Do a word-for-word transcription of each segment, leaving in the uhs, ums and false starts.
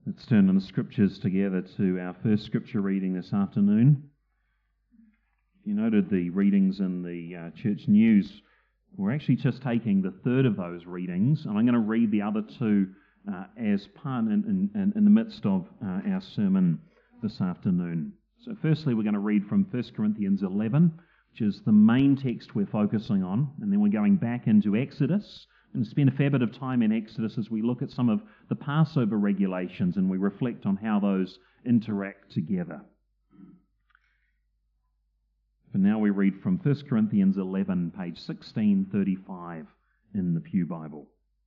Let's turn in the scriptures together to our first scripture reading this afternoon. You noted the readings in the uh, church news. We're actually just taking the third of those readings, and I'm going to read the other two uh, as part in, in, in the midst of uh, our sermon this afternoon. So firstly, we're going to read from First Corinthians eleven, which is the main text we're focusing on, and then we're going back into Exodus, and spend a fair bit of time in Exodus as we look at some of the Passover regulations and we reflect on how those interact together. For now we read from First Corinthians eleven, page sixteen thirty-five in the Pew Bible.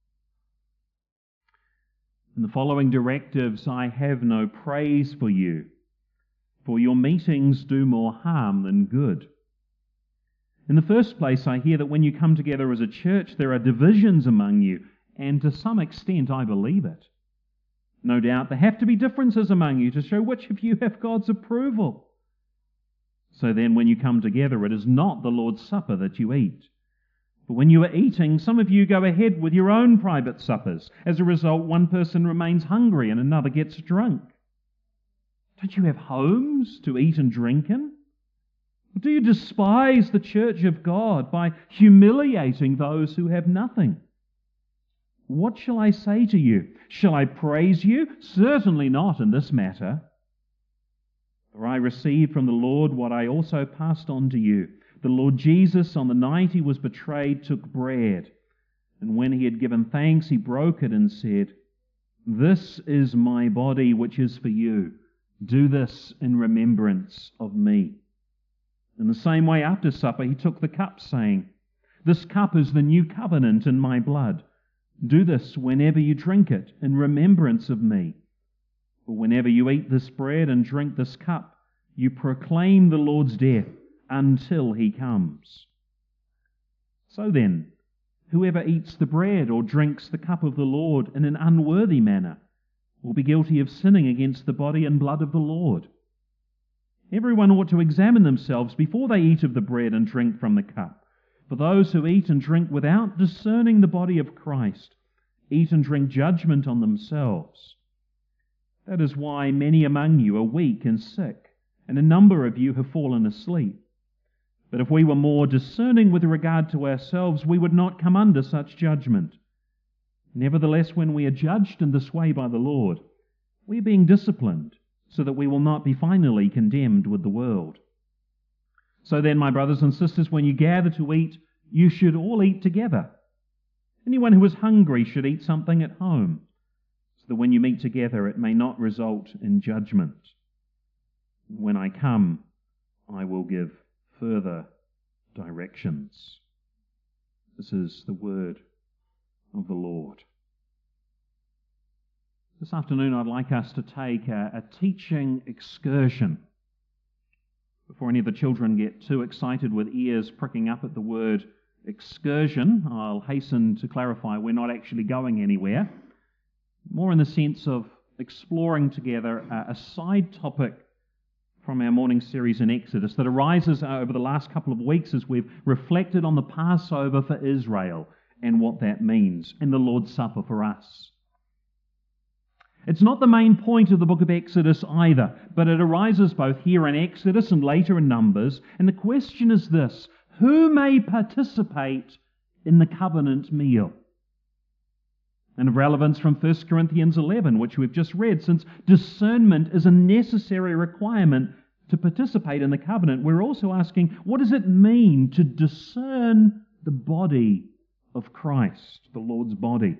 In the following directives I have no praise for you, for your meetings do more harm than good. In the first place, I hear that when you come together as a church, there are divisions among you, and to some extent I believe it. No doubt there have to be differences among you to show which of you have God's approval. So then when you come together, it is not the Lord's Supper that you eat. But when you are eating, some of you go ahead with your own private suppers. As a result, one person remains hungry and another gets drunk. Don't you have homes to eat and drink in? Do you despise the church of God by humiliating those who have nothing? What shall I say to you? Shall I praise you? Certainly not in this matter. For I received from the Lord what I also passed on to you. The Lord Jesus, on the night he was betrayed, took bread, and when he had given thanks, he broke it and said, "This is my body, which is for you. Do this in remembrance of me." In the same way, after supper, he took the cup, saying, "This cup is the new covenant in my blood. Do this whenever you drink it in remembrance of me. For whenever you eat this bread and drink this cup, you proclaim the Lord's death until he comes. So then, whoever eats the bread or drinks the cup of the Lord in an unworthy manner will be guilty of sinning against the body and blood of the Lord. Everyone ought to examine themselves before they eat of the bread and drink from the cup. For those who eat and drink without discerning the body of Christ eat and drink judgment on themselves. That is why many among you are weak and sick, and a number of you have fallen asleep. But if we were more discerning with regard to ourselves, we would not come under such judgment. Nevertheless, when we are judged in this way by the Lord, we are being disciplined, so that we will not be finally condemned with the world. So then, my brothers and sisters, when you gather to eat, you should all eat together. Anyone who is hungry should eat something at home, so that when you meet together it may not result in judgment. When I come, I will give further directions. This is the word of the Lord. This afternoon I'd like us to take a, a teaching excursion. Before any of the children get too excited with ears pricking up at the word excursion, I'll hasten to clarify we're not actually going anywhere. More in the sense of exploring together a, a side topic from our morning series in Exodus that arises over the last couple of weeks as we've reflected on the Passover for Israel and what that means, and the Lord's Supper for us. It's not the main point of the book of Exodus either, but it arises both here in Exodus and later in Numbers, and the question is this: who may participate in the covenant meal? And of relevance from First Corinthians eleven, which we've just read, since discernment is a necessary requirement to participate in the covenant, we're also asking, what does it mean to discern the body of Christ, the Lord's body?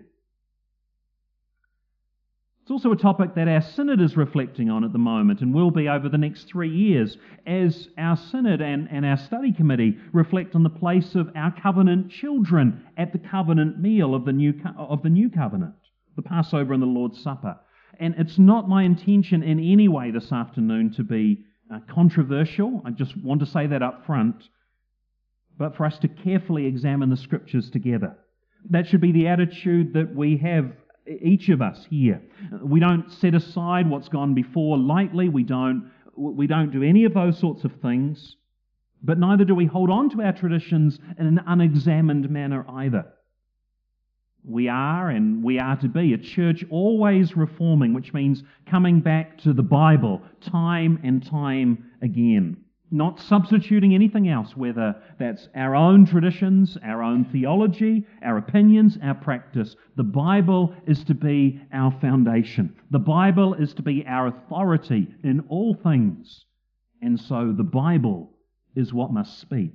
It's also a topic that our synod is reflecting on at the moment and will be over the next three years as our synod and, and our study committee reflect on the place of our covenant children at the covenant meal of the new of the new covenant, the Passover and the Lord's Supper. And it's not my intention in any way this afternoon to be uh, controversial. I just want to say that up front, but for us to carefully examine the Scriptures together. That should be the attitude that we have, each of us here. We don't set aside what's gone before lightly. We don't, we don't do any of those sorts of things. But neither do we hold on to our traditions in an unexamined manner either. We are and we are to be a church always reforming, which means coming back to the Bible time and time again. Not substituting anything else, whether that's our own traditions, our own theology, our opinions, our practice. The Bible is to be our foundation. The Bible is to be our authority in all things. And so the Bible is what must speak.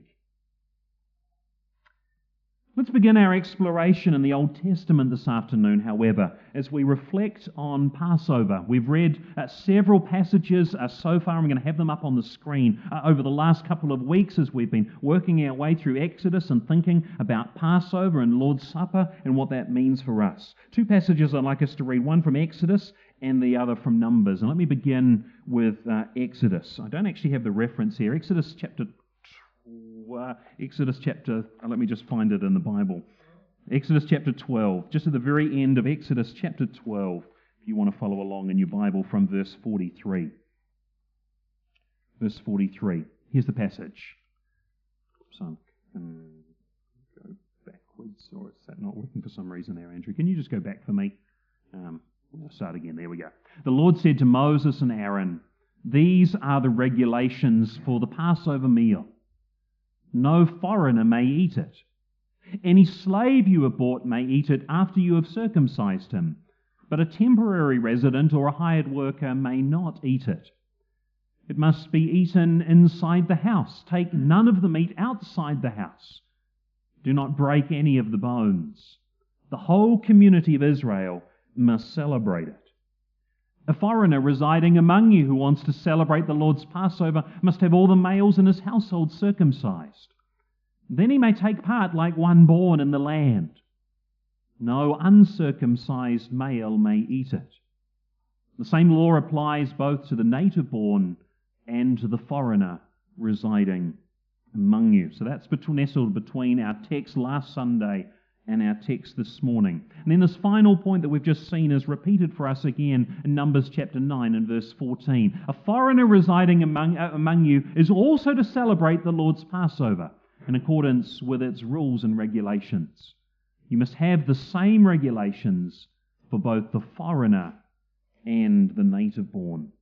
Let's begin our exploration in the Old Testament this afternoon, however, as we reflect on Passover. We've read uh, several passages uh, so far. I'm going to have them up on the screen uh, over the last couple of weeks as we've been working our way through Exodus and thinking about Passover and Lord's Supper and what that means for us. Two passages I'd like us to read, one from Exodus and the other from Numbers. And let me begin with uh, Exodus. I don't actually have the reference here. Exodus chapter Uh, Exodus chapter, uh, let me just find it in the Bible. Exodus chapter twelve, just at the very end of Exodus chapter twelve, if you want to follow along in your Bible from verse forty-three. Verse forty-three. Here's the passage. So I can go backwards, or is that not working for some reason there, Andrew? Can you just go back for me? Um, I'll start again. There we go. The Lord said to Moses and Aaron, "These are the regulations for the Passover meal. No foreigner may eat it. Any slave you have bought may eat it after you have circumcised him, but a temporary resident or a hired worker may not eat it. It must be eaten inside the house. Take none of the meat outside the house. Do not break any of the bones. The whole community of Israel must celebrate it. A foreigner residing among you who wants to celebrate the Lord's Passover must have all the males in his household circumcised. Then he may take part like one born in the land. No uncircumcised male may eat it. The same law applies both to the native-born and to the foreigner residing among you." So that's nestled between our text last Sunday and our text this morning. And then this final point that we've just seen is repeated for us again in Numbers chapter nine and verse fourteen. A foreigner residing among, uh, among you is also to celebrate the Lord's Passover in accordance with its rules and regulations. You must have the same regulations for both the foreigner and the native-born.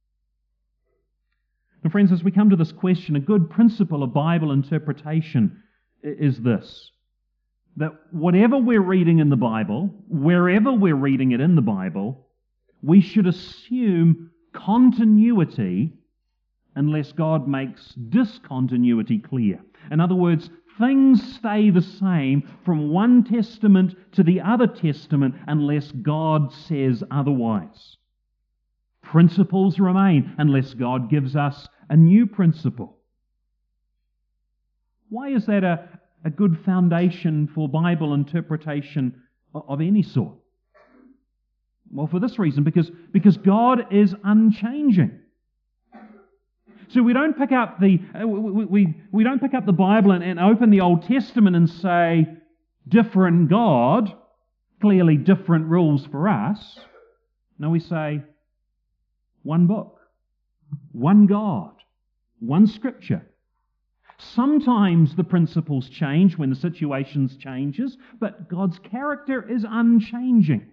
Now, friends, as we come to this question, a good principle of Bible interpretation is this: that whatever we're reading in the Bible, wherever we're reading it in the Bible, we should assume continuity unless God makes discontinuity clear. In other words, things stay the same from one testament to the other testament unless God says otherwise. Principles remain unless God gives us a new principle. Why is that a a good foundation for Bible interpretation of any sort? Well, for this reason, because, because God is unchanging. So we don't pick up the uh, we, we, we don't pick up the Bible and, and open the Old Testament and say, different God, clearly different rules for us. No, we say, one book, one God, one Scripture. Sometimes the principles change when the situation changes, but God's character is unchanging.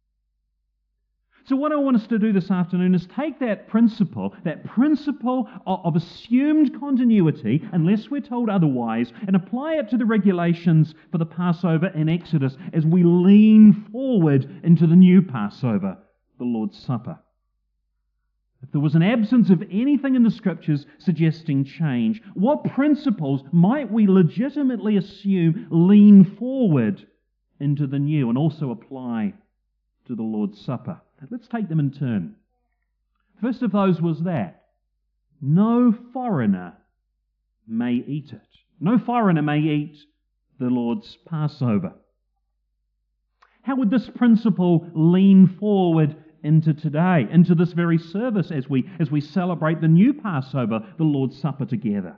So what I want us to do this afternoon is take that principle, that principle of, of assumed continuity, unless we're told otherwise, and apply it to the regulations for the Passover in Exodus as we lean forward into the new Passover, the Lord's Supper. If there was an absence of anything in the Scriptures suggesting change, what principles might we legitimately assume lean forward into the new and also apply to the Lord's Supper? Let's take them in turn. First of those was that no foreigner may eat it. No foreigner may eat the Lord's Passover. How would this principle lean forward into today, into this very service as we, as we celebrate the new Passover, the Lord's Supper together?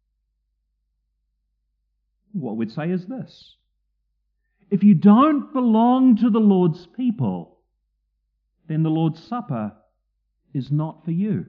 What we'd say is this: if you don't belong to the Lord's people, then the Lord's Supper is not for you.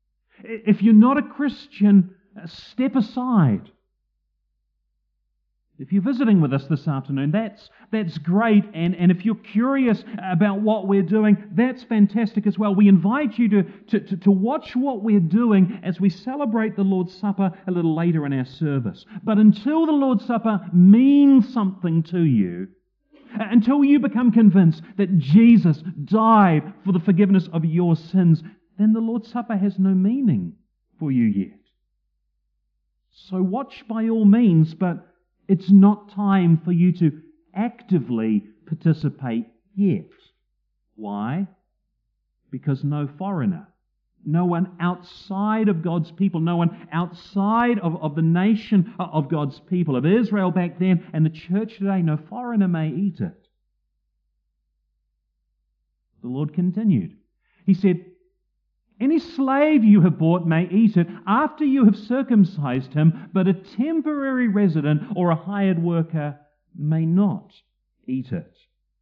If you're not a Christian, step aside. If you're visiting with us this afternoon, that's that's great. And, and if you're curious about what we're doing, that's fantastic as well. We invite you to, to, to, to watch what we're doing as we celebrate the Lord's Supper a little later in our service. But until the Lord's Supper means something to you, until you become convinced that Jesus died for the forgiveness of your sins, then the Lord's Supper has no meaning for you yet. So watch by all means, but it's not time for you to actively participate yet. Why? Because no foreigner, no one outside of God's people, no one outside of, of the nation of God's people, of Israel back then and the church today, no foreigner may eat it. The Lord continued. He said, "Any slave you have bought may eat it after you have circumcised him, but a temporary resident or a hired worker may not eat it."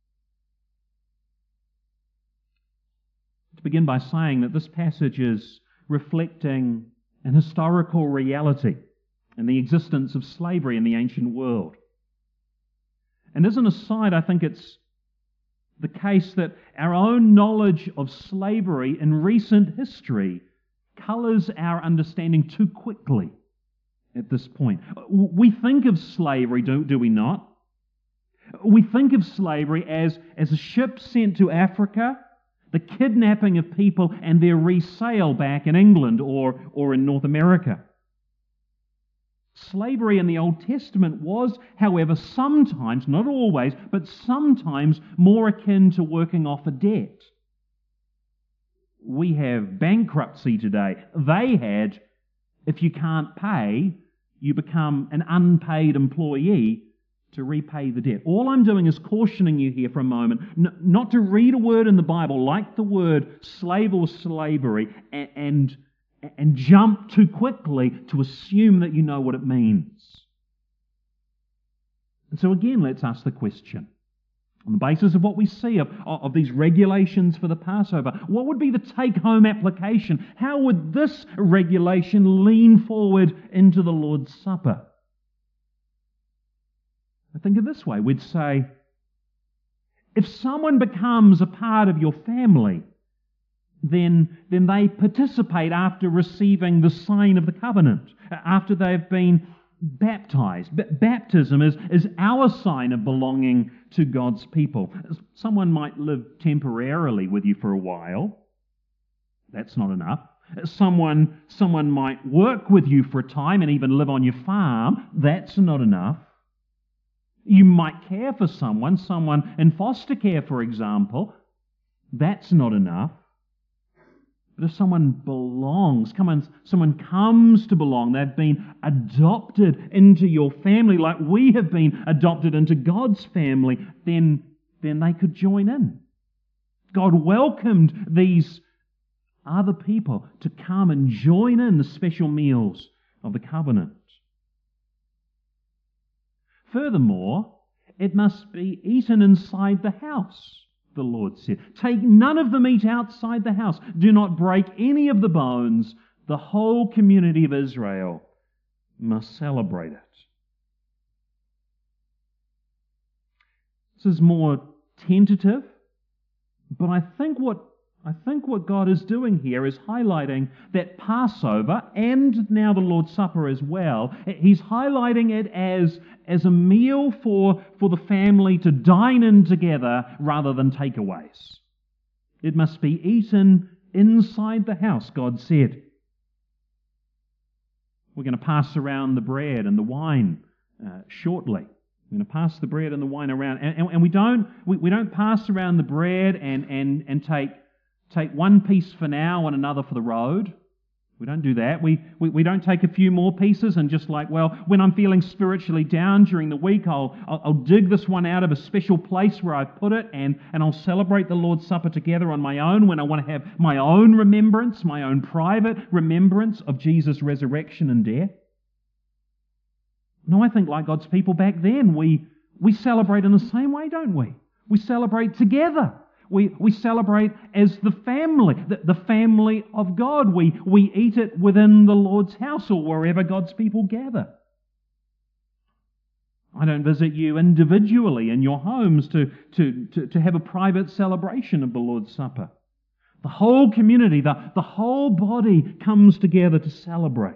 To begin by saying that this passage is reflecting an historical reality and the existence of slavery in the ancient world. And as an aside, I think it's the case that our own knowledge of slavery in recent history colours our understanding too quickly at this point. We think of slavery, do, do we not? We think of slavery as, as a ship sent to Africa, the kidnapping of people and their resale back in England or, or in North America. Slavery in the Old Testament was, however, sometimes, not always, but sometimes more akin to working off a debt. We have bankruptcy today. They had, if you can't pay, you become an unpaid employee to repay the debt. All I'm doing is cautioning you here for a moment n- not to read a word in the Bible like the word slave or slavery and, and and jump too quickly to assume that you know what it means. And so again, let's ask the question, on the basis of what we see of, of these regulations for the Passover, what would be the take-home application? How would this regulation lean forward into the Lord's Supper? I think of it this way. We'd say, if someone becomes a part of your family, Then, then they participate after receiving the sign of the covenant, after they've been baptized. B- baptism is, is our sign of belonging to God's people. Someone might live temporarily with you for a while. That's not enough. Someone, someone might work with you for a time and even live on your farm. That's not enough. You might care for someone, someone in foster care, for example. That's not enough. But if someone belongs, someone, someone comes to belong, they've been adopted into your family like we have been adopted into God's family, then, then they could join in. God welcomed these other people to come and join in the special meals of the covenant. Furthermore, it must be eaten inside the house, the Lord said. Take none of the meat outside the house. Do not break any of the bones. The whole community of Israel must celebrate it. This is more tentative, but I think what I think what God is doing here is highlighting that Passover, and now the Lord's Supper as well, He's highlighting it as, as a meal for, for the family to dine in together rather than takeaways. It must be eaten inside the house, God said. We're going to pass around the bread and the wine uh, shortly. We're going to pass the bread and the wine around. And, and, and we don't we, we don't pass around the bread and, and, and take Take one piece for now and another for the road. We don't do that. We, we we don't take a few more pieces and just like, well, when I'm feeling spiritually down during the week, I'll, I'll, I'll dig this one out of a special place where I've put it and, and I'll celebrate the Lord's Supper together on my own when I want to have my own remembrance, my own private remembrance of Jesus' resurrection and death. No, I think like God's people back then, we, we celebrate in the same way, don't we? We celebrate together. We we celebrate as the family, the, the family of God. We, we eat it within the Lord's house or wherever God's people gather. I don't visit you individually in your homes to, to, to, to have a private celebration of the Lord's Supper. The whole community, the, the whole body comes together to celebrate.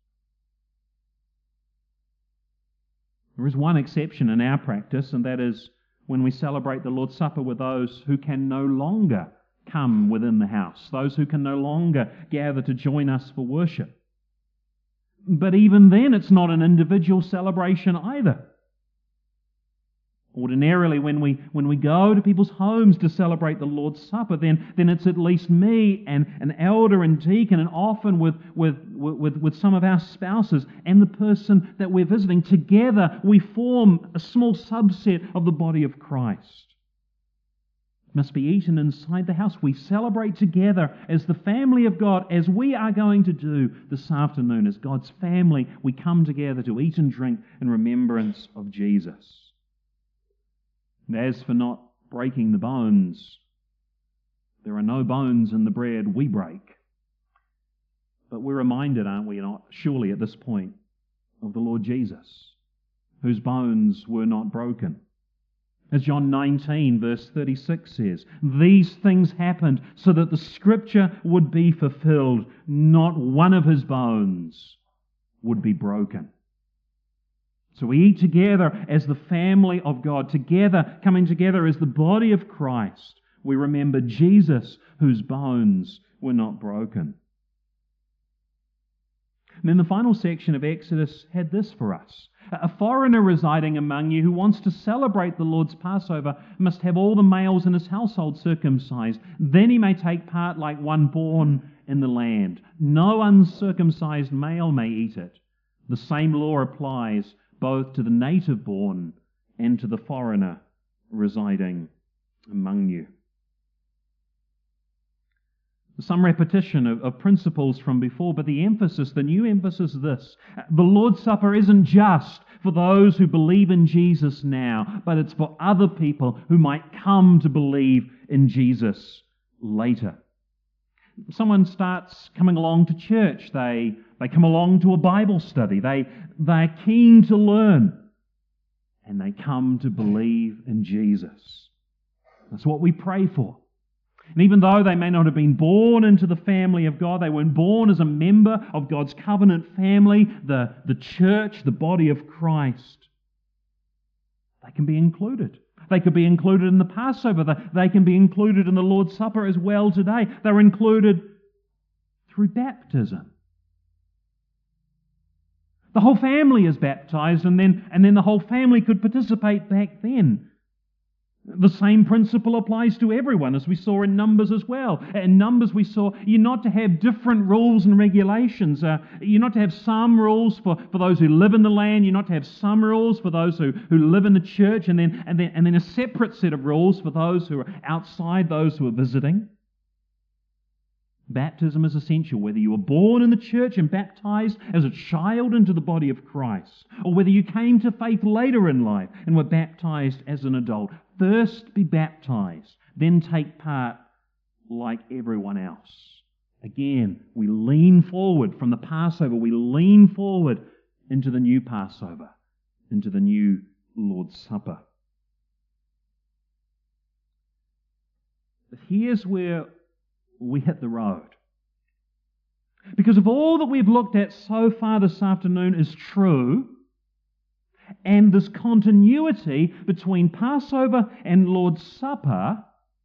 There is one exception in our practice, and that is when we celebrate the Lord's Supper with those who can no longer come within the house, those who can no longer gather to join us for worship. But even then, it's not an individual celebration either. Ordinarily, when we when we go to people's homes to celebrate the Lord's Supper, then, then it's at least me and an elder and deacon, and often with, with, with, with some of our spouses and the person that we're visiting. Together, we form a small subset of the body of Christ. It must be eaten inside the house. We celebrate together as the family of God, as we are going to do this afternoon. As God's family, we come together to eat and drink in remembrance of Jesus. And as for not breaking the bones, there are no bones in the bread we break. But we're reminded, aren't we, not surely at this point, of the Lord Jesus, whose bones were not broken. As John nineteen verse thirty-six says, these things happened so that the Scripture would be fulfilled. Not one of his bones would be broken. So we eat together as the family of God, together, coming together as the body of Christ. We remember Jesus, whose bones were not broken. And then the final section of Exodus had this for us. A foreigner residing among you who wants to celebrate the Lord's Passover must have all the males in his household circumcised. Then he may take part like one born in the land. No uncircumcised male may eat it. The same law applies both to the native born and to the foreigner residing among you. Some repetition of, of principles from before, but the emphasis, the new emphasis is this. The Lord's Supper isn't just for those who believe in Jesus now, but it's for other people who might come to believe in Jesus later. Someone starts coming along to church. They, they come along to a Bible study. They, they're keen to learn. And they come to believe in Jesus. That's what we pray for. And even though they may not have been born into the family of God, they weren't born as a member of God's covenant family, the, the church, the body of Christ, they can be included. They could be included in the Passover. They can be included in the Lord's Supper as well today. They're included through baptism. The whole family is baptized, and then, and then the whole family could participate back then. The same principle applies to everyone, as we saw in Numbers as well. In Numbers we saw you're not to have different rules and regulations. Uh, you're not to have some rules for, for those who live in the land. You're not to have some rules for those who, who live in the church, and then, and, then, and then a separate set of rules for those who are outside, those who are visiting. Baptism is essential, whether you were born in the church and baptized as a child into the body of Christ, or whether you came to faith later in life and were baptized as an adult. First be baptized, then take part like everyone else. Again, we lean forward from the Passover, we lean forward into the new Passover, into the new Lord's Supper. But here's where we hit the road. Because if all that we've looked at so far this afternoon is true, and this continuity between Passover and Lord's Supper,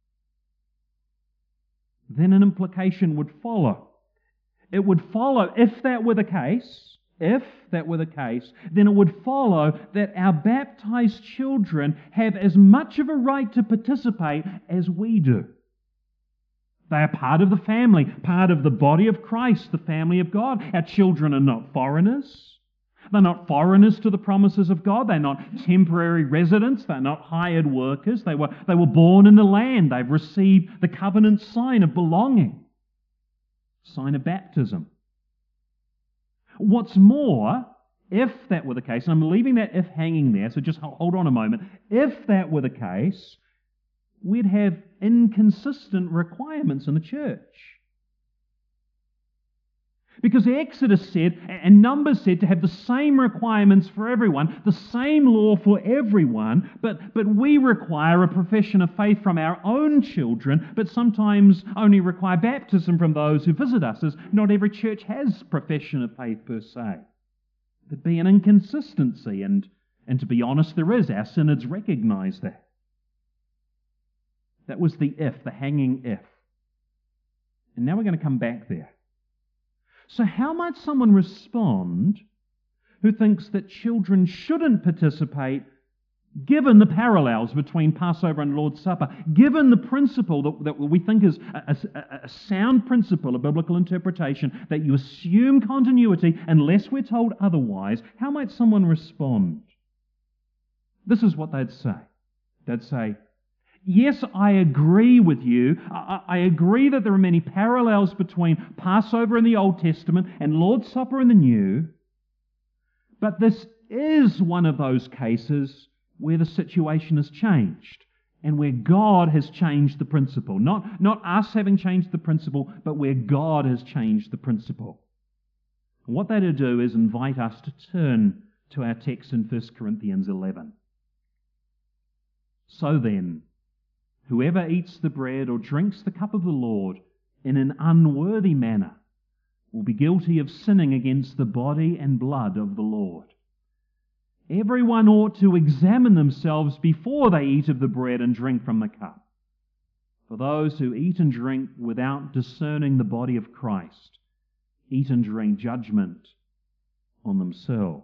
then an implication would follow. It would follow, if that were the case, if that were the case, then it would follow that our baptized children have as much of a right to participate as we do. They are part of the family, part of the body of Christ, the family of God. Our children are not foreigners. They're not foreigners to the promises of God. They're not temporary residents. They're not hired workers. They were, they were born in the land. They've received the covenant sign of belonging, sign of baptism. What's more, if that were the case, and I'm leaving that if hanging there, so just hold on a moment. If that were the case, we'd have inconsistent requirements in the church. Because Exodus said, and Numbers said, to have the same requirements for everyone, the same law for everyone, but, but we require a profession of faith from our own children, but sometimes only require baptism from those who visit us, as not every church has profession of faith per se. There'd be an inconsistency, and, and to be honest, there is. Our synods recognise that. That was the if, the hanging if. And now we're going to come back there. So how might someone respond who thinks that children shouldn't participate, given the parallels between Passover and Lord's Supper, given the principle that, that we think is a, a, a sound principle of biblical interpretation, that you assume continuity unless we're told otherwise? How might someone respond? This is what they'd say. They'd say, yes, I agree with you. I, I agree that there are many parallels between Passover in the Old Testament and Lord's Supper in the New, but this is one of those cases where the situation has changed and where God has changed the principle. Not, not us having changed the principle, but where God has changed the principle. And what that'll do is invite us to turn to our text in First Corinthians eleven. So then, whoever eats the bread or drinks the cup of the Lord in an unworthy manner will be guilty of sinning against the body and blood of the Lord. Everyone ought to examine themselves before they eat of the bread and drink from the cup. For those who eat and drink without discerning the body of Christ eat and drink judgment on themselves.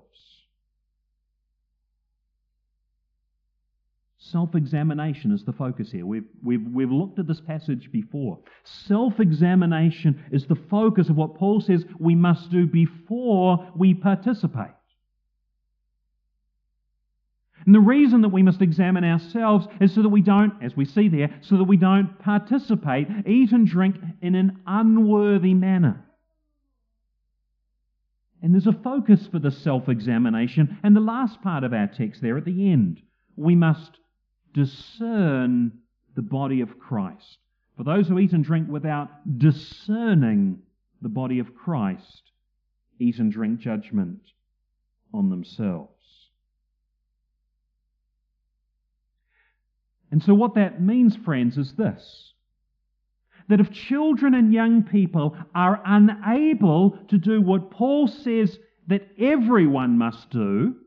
Self-examination is the focus here. We've, we've, we've looked at this passage before. Self-examination is the focus of what Paul says we must do before we participate. And the reason that we must examine ourselves is so that we don't, as we see there, so that we don't participate, eat and drink in an unworthy manner. And there's a focus for the self-examination. And the last part of our text there at the end, we must discern the body of Christ. For those who eat and drink without discerning the body of Christ, eat and drink judgment on themselves. And so what that means, friends, is this: that if children and young people are unable to do what Paul says that everyone must do,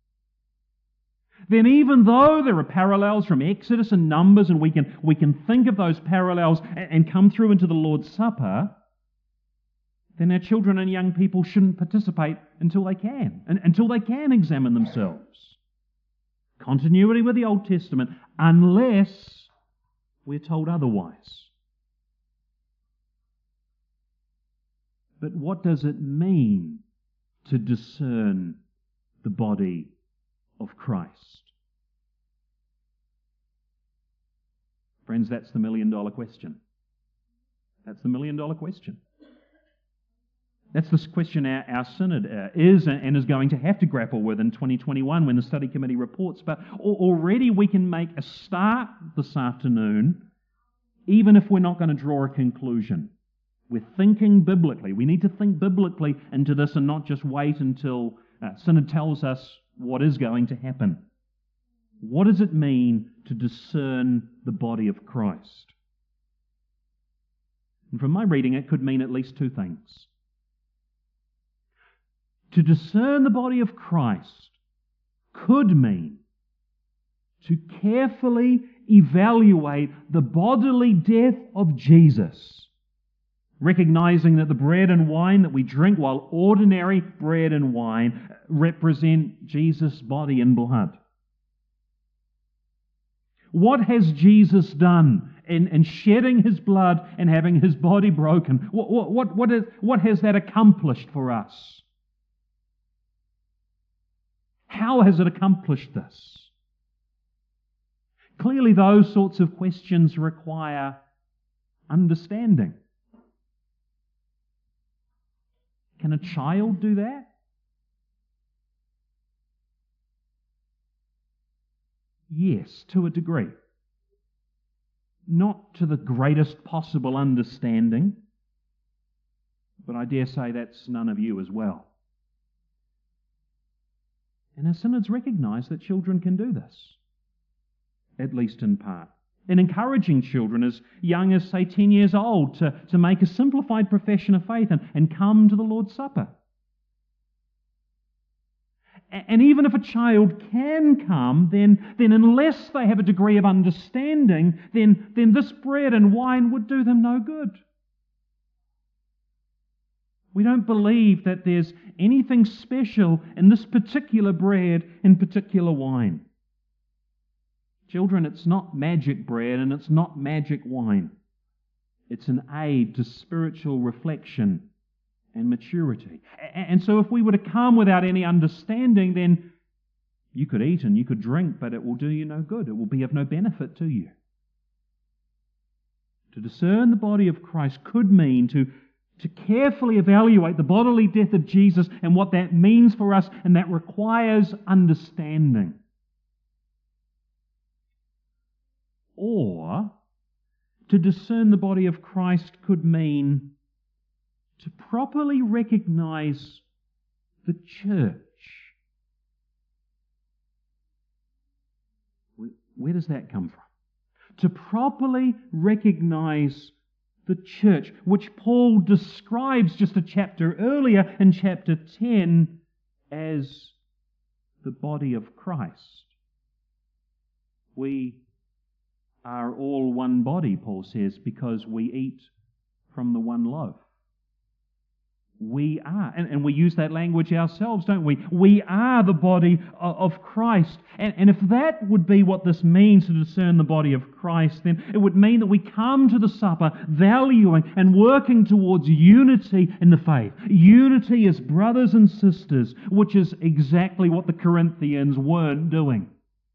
then even though there are parallels from Exodus and Numbers, and we can, we can think of those parallels and, and come through into the Lord's Supper, then our children and young people shouldn't participate until they can, and, until they can examine themselves. Continuity with the Old Testament, unless we're told otherwise. But what does it mean to discern the body of Christ? Friends, that's the million dollar question. That's the million dollar question. That's the question our, our synod uh, is and is going to have to grapple with in twenty twenty-one when the study committee reports. But already we can make a start this afternoon, even if we're not going to draw a conclusion. We're thinking biblically. We need to think biblically into this and not just wait until uh, synod tells us what is going to happen. What does it mean to discern the body of Christ? And from my reading, it could mean at least two things. To discern the body of Christ could mean to carefully evaluate the bodily death of Jesus, recognizing that the bread and wine that we drink, while ordinary bread and wine, represent Jesus' body and blood. What has Jesus done in, in shedding his blood and having his body broken? What, what, what, what, is, what has that accomplished for us? How has it accomplished this? Clearly, those sorts of questions require understanding. Can a child do that? Yes, to a degree. Not to the greatest possible understanding, but I dare say that's none of you as well. And our synods recognise that children can do this, at least in part. In encouraging children as young as, say, ten years old to, to make a simplified profession of faith and, and come to the Lord's Supper. And even if a child can come, then, then unless they have a degree of understanding, then, then this bread and wine would do them no good. We don't believe that there's anything special in this particular bread and particular wine. Children, it's not magic bread and it's not magic wine. It's an aid to spiritual reflection and maturity. And so if we were to come without any understanding, then you could eat and you could drink, but it will do you no good. It will be of no benefit to you. To discern the body of Christ could mean to, to carefully evaluate the bodily death of Jesus and what that means for us, and that requires understanding. Or to discern the body of Christ could mean to properly recognize the church. Where does that come from? To properly recognize the church, which Paul describes just a chapter earlier in chapter ten as the body of Christ. We are all one body, Paul says, because we eat from the one loaf. We are, and, and we use that language ourselves, don't we? We are the body of, of Christ. And, and if that would be what this means to discern the body of Christ, then it would mean that we come to the supper valuing and working towards unity in the faith. Unity as brothers and sisters, which is exactly what the Corinthians weren't doing.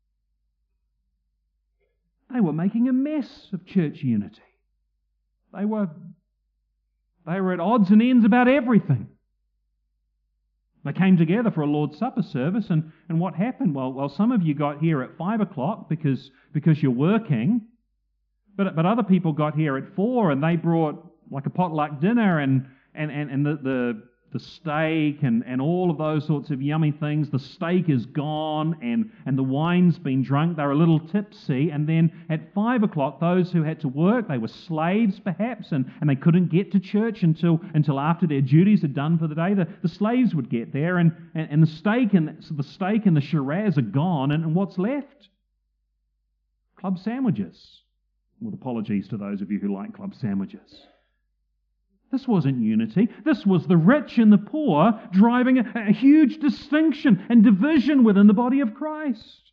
They were making a mess of church unity. They were They were at odds and ends about everything. They came together for a Lord's Supper service, and, and what happened? Well, well, some of you got here at five o'clock because, because you're working, but, but other people got here at four, and they brought like a potluck dinner, and, and, and, and the, the, the steak and, and all of those sorts of yummy things. The steak is gone, and, and the wine's been drunk. They're a little tipsy, and then at five o'clock, those who had to work, they were slaves perhaps, and, and they couldn't get to church until, until after their duties had done for the day. The, the slaves would get there, and, and, and the steak and so the steak and the Shiraz are gone, and, and what's left? Club sandwiches. With apologies to those of you who like club sandwiches. This wasn't unity. This was the rich and the poor driving a, a huge distinction and division within the body of Christ.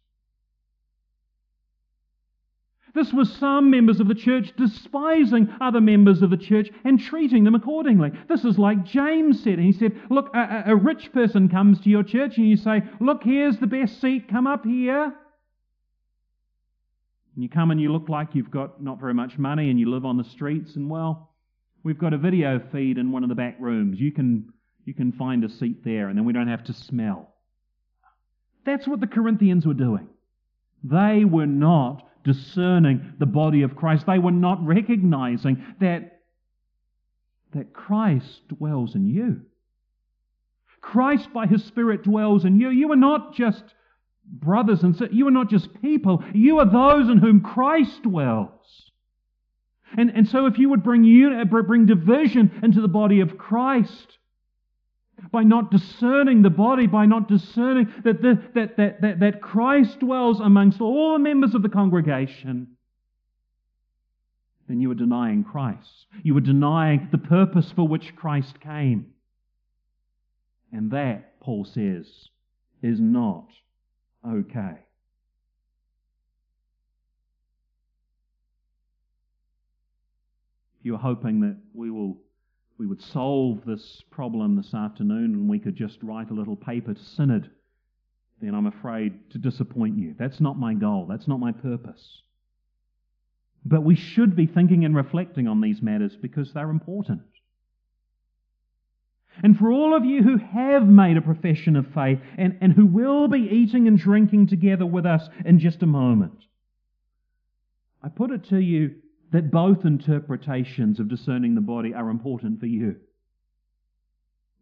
This was some members of the church despising other members of the church and treating them accordingly. This is like James said. He said, look, a, a rich person comes to your church and you say, look, here's the best seat, come up here. And you come and you look like you've got not very much money and you live on the streets, and well, we've got a video feed in one of the back rooms. You can, you can find a seat there, and then we don't have to smell. That's what the Corinthians were doing. They were not discerning the body of Christ. They were not recognizing that, that Christ dwells in you. Christ by His Spirit dwells in you. You are not just brothers and sisters. You are not just people. You are those in whom Christ dwells. And, and so if you would bring, bring division into the body of Christ by not discerning the body, by not discerning that, the, that, that, that, that Christ dwells amongst all the members of the congregation, then you are denying Christ. You are denying the purpose for which Christ came. And that, Paul says, is not okay. If you're hoping that we will we would solve this problem this afternoon and we could just write a little paper to Synod, then I'm afraid to disappoint you. That's not my goal. That's not my purpose. But we should be thinking and reflecting on these matters because they're important. And for all of you who have made a profession of faith and, and who will be eating and drinking together with us in just a moment, I put it to you that both interpretations of discerning the body are important for you.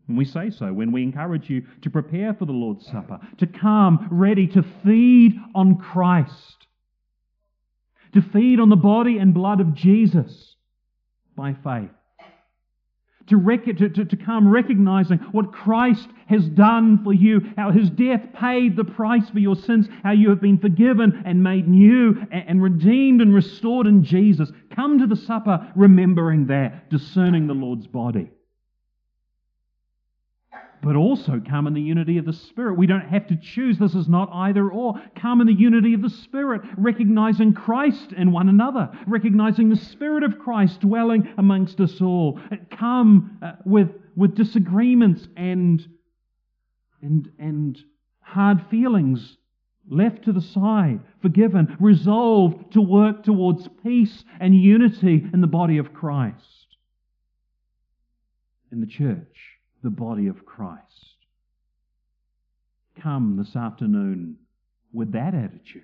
And we say so when we encourage you to prepare for the Lord's Supper, to come ready to feed on Christ, to feed on the body and blood of Jesus by faith, to, rec- to, to, to come recognizing what Christ has done for you, how his death paid the price for your sins, how you have been forgiven and made new and, and redeemed and restored in Jesus. Come to the supper remembering that, discerning the Lord's body. But also come in the unity of the Spirit. We don't have to choose. This is not either or. Come in the unity of the Spirit, recognizing Christ in one another, recognizing the Spirit of Christ dwelling amongst us all. Come uh, with, with disagreements and, and, and hard feelings left to the side, forgiven, resolved to work towards peace and unity in the body of Christ, in the church. The body of Christ. Come this afternoon with that attitude.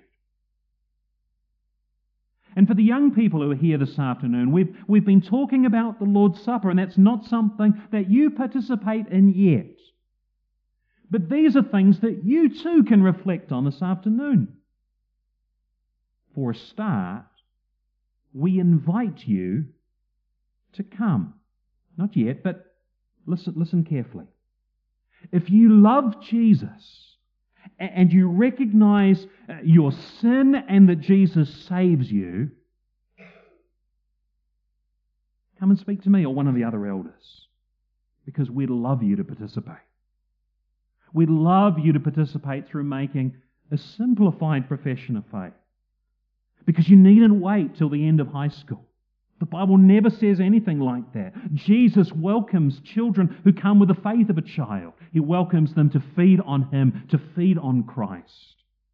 And for the young people who are here this afternoon, we've, we've been talking about the Lord's Supper, and that's not something that you participate in yet. But these are things that you too can reflect on this afternoon. For a start, we invite you to come. Not yet, but Listen, listen carefully. If you love Jesus and you recognize your sin and that Jesus saves you, come and speak to me or one of the other elders, because we'd love you to participate. We'd love you to participate through making a simplified profession of faith, because you needn't wait till the end of high school. The Bible never says anything like that. Jesus welcomes children who come with the faith of a child. He welcomes them to feed on Him, to feed on Christ.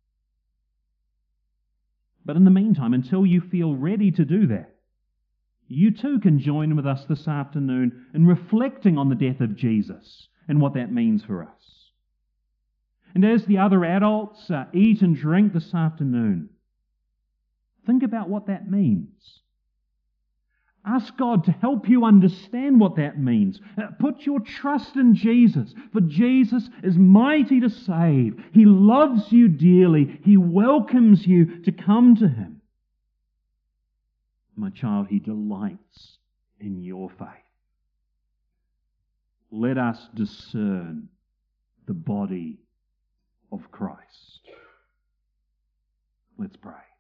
But in the meantime, until you feel ready to do that, you too can join with us this afternoon in reflecting on the death of Jesus and what that means for us. And as the other adults uh, eat and drink this afternoon, think about what that means. Ask God to help you understand what that means. Put your trust in Jesus, for Jesus is mighty to save. He loves you dearly. He welcomes you to come to Him. My child, He delights in your faith. Let us discern the body of Christ. Let's pray.